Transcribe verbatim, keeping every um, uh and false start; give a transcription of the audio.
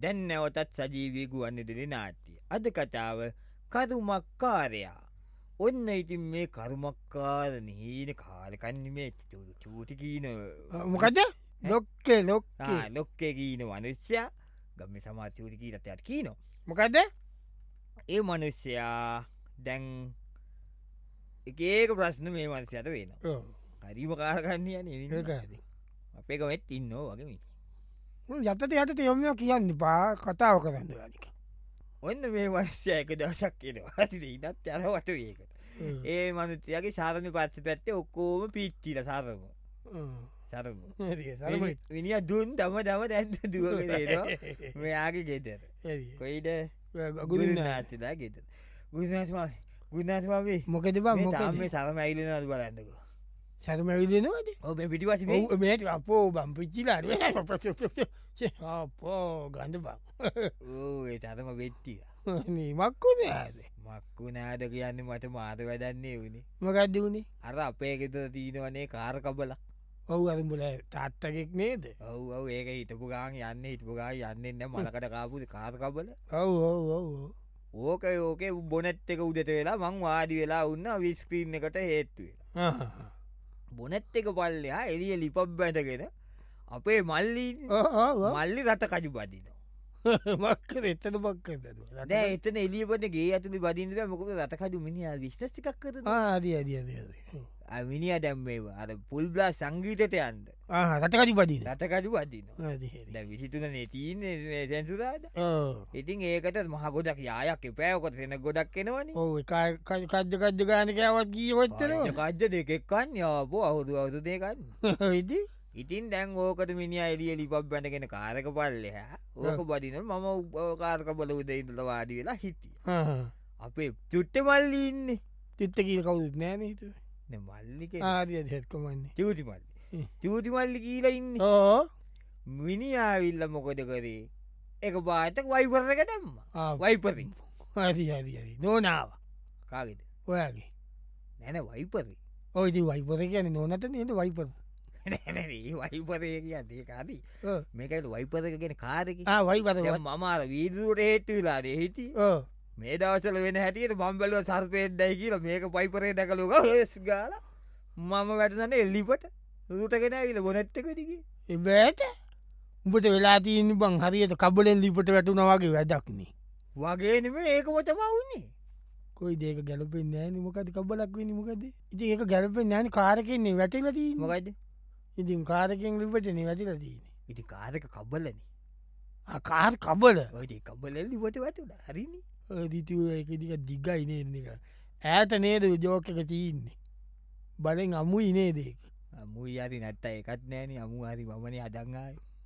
දැන් නැවතත් සජීවී ගුවන්විදුලි නාට්‍ය. අද කතාව කරුමක්කාරයා. ඔන්න ඉතින් මේ කරුමක්කාර නීන කාලකන්න මේ චූටි කීන මොකද ලොක්කේ ලොක්කේ ලොක්කේ කීන මනුෂ්‍යයා ගම සමා චූටි කීරතයට කීනො මොකද ඒ මනුෂ්‍යයා දැන් එකඒක ප්‍රශ්න මේ මනසයට වෙන හරිම කාරගන්න යන අපේක වෙත් ඉන්න වගේම යතට යටට යොම කියන්න පා කතාව කරන්න ලික ඔන්න මේ වශ්‍ය එක දවසක් කියෙනවා ඉදත් යනවට ඒක ඒ මනුත්‍යයගේ සාරණ පත්ස පැත්තේ ඔක්කෝම පිච්චිල සරම සරම විනිිය දුන් දම දම දැන්ත දුවගෙන මෙයාගේ ගෙතර කොයිඩ ගුරුන් නාසිලා ගෙත ගුරුනාස්වා ගුණාත්මාවේ මොකද බා මේ සරම ඇයිලනද බලන්නක සරම ඇවිලනවාද ඔබ පිටිවස මේට අපෝ බම් පිච්චිලාට පෝ ගන්ධ බක් ඕ ඒ තරම වෙට්ටිය මක්කුණ ඇද මක්කුණාද කියන්න මට මාත වැඩන්නේ වුණේ මකක්ද වුණේ අර අපේ ගෙත තිීනවනේ කාරකබල ඔවු අරඹල තාත්තකෙක් නේද ඔව් ඔව ඒක හිතපු ගාන් යන්න හිටපු ගා යන්නන්න මලකට කාපුද කාරකබල ඔව් ඔව් ඔව් ඕක ඕක බොනැත් එක උදට වෙලා මං වාඩි වෙලා උන්න විස්ක්‍රීන් එකට හේත්තුවේ බොනැත් එක පල්ලයා එලිය ලිපක් බැටගෙන අපේ මල්ලි මල්ලි රත කජු බදිනවා මක්ක එත්තන පක්ක දැ එතන එලියපට ගේ ඇතුළි බදින්ද මොකද රතකජු මිනිිය විශ්සිකක් කර ආදිය අදිය මිනිිය දැම්මේ අර පුල්බලා සංගීතයට යන්ද රතකජු බදී රතකජු බදින විසිතුන නතිීන සැන්සුරාද ඉතින් ඒකට මහගොඩක් යායක් පෑවකොට සෙන ගොඩක් එෙනවන කජ්ජ කජ්ජ ගානකයාවත් ගී ොත්තර කජ්ජ දෙකෙක්කන්න යාපෝ අවුදු අවුදු දෙකන්න ඉති ඉතින් දැන් ඕකට මිනි එලිය ලිපක් බැඳගෙන කාරක පල්ලෙහ ඕක බදින මම කාරක බල උදයින්ටල වාඩි වෙලා හිටිය අපේ චුට්ට මල්ලි ඉන්න තිත්ත කියල කවුත් නෑන හිත මල්ලික ආදිය හෙත්කොමන්නේ චූති මල්ලි චූති මල්ලි කියල ඉන්න මිනිආවිල්ල මොකොද කරේ එක පාතක් වයිපරක දැම්ම වයිපරි හරි හරි හරි නොනාව කාගෙද ඔයාගේ නැන වයිපරි ඔයිති වයිපර කියන නොනට නද වයිපර වයිපරය කිය කාදී මේකට වයිපරක ගෙන කාරක වයිපර මමාර වීදුරට හේතු වෙලාද හිති මේ දවසල වෙන හැටියට මම්බලුව සර්පයත් දැයි කියල මේක පයිපරේ දැකලුක හෙස් ගාල මම වැටනට එල්ලිපට රුටගෙන ඇවිල බොනැත්තකදගේ එබෑට උඹට වෙලාතිීන්න බං හරියට කබලෙන් ලිපට වැටුනවාගේ වැඩක්නේ වගේනම ඒක මොතම වුන්නේ කොයි දේක ගැලපෙන් නෑ මොකද කබලක් වෙන මොකද ඉති ඒක ගැලපෙන් නෑන කාරකෙන්නේ වැටලදී මොකයිද ඉතින් කාරකෙන් ලිපටන වැටිලදීන ඉති කාරක කබලන කාර් කබල කබල ලිපට වැටුල හරිනි දිතුව එකදික දිගයි නේක ඇත නේද ජෝකක තියන්නේ බලෙන් අමුයි නේ දෙක අමුයි අරි නැත්ත එකත් නෑන අමු හරි මමන අදංගායි